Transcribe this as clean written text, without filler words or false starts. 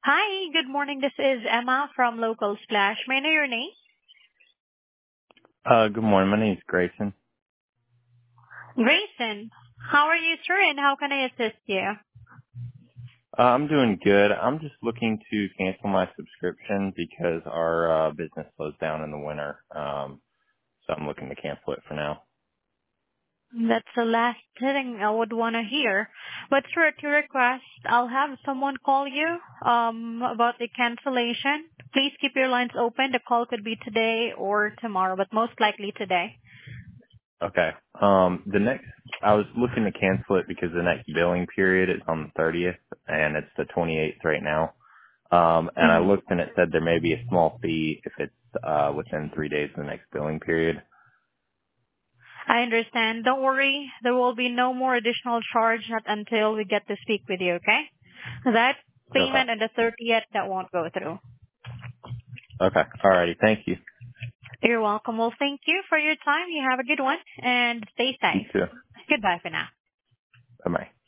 Hi, good morning. This is Emma from Local Splash. May I know your name? Good morning. My name is Grayson. Grayson. How are you, sir, and how can I assist you? I'm doing good. I'm just looking to cancel my subscription because our business slows down in the winter. So I'm looking to cancel it for now. That's the last thing I would want to hear. But sir, at your request, I'll have someone call you about the cancellation. Please keep your lines open. The call could be today or tomorrow, but most likely today. Okay. I was looking to cancel it because the next billing period is on the 30th and it's the 28th right now. And I Mhm. looked and it said there may be a small fee if it's within 3 days of the next billing period. I understand. Don't worry. There will be no more additional charge not until we get to speak with you, okay? That Okay. payment on the 30th, that won't go through. Okay. Alrighty. Thank you. You're welcome. Well, thank you for your time. You have a good one and stay You safe. too. Goodbye for now. Bye bye.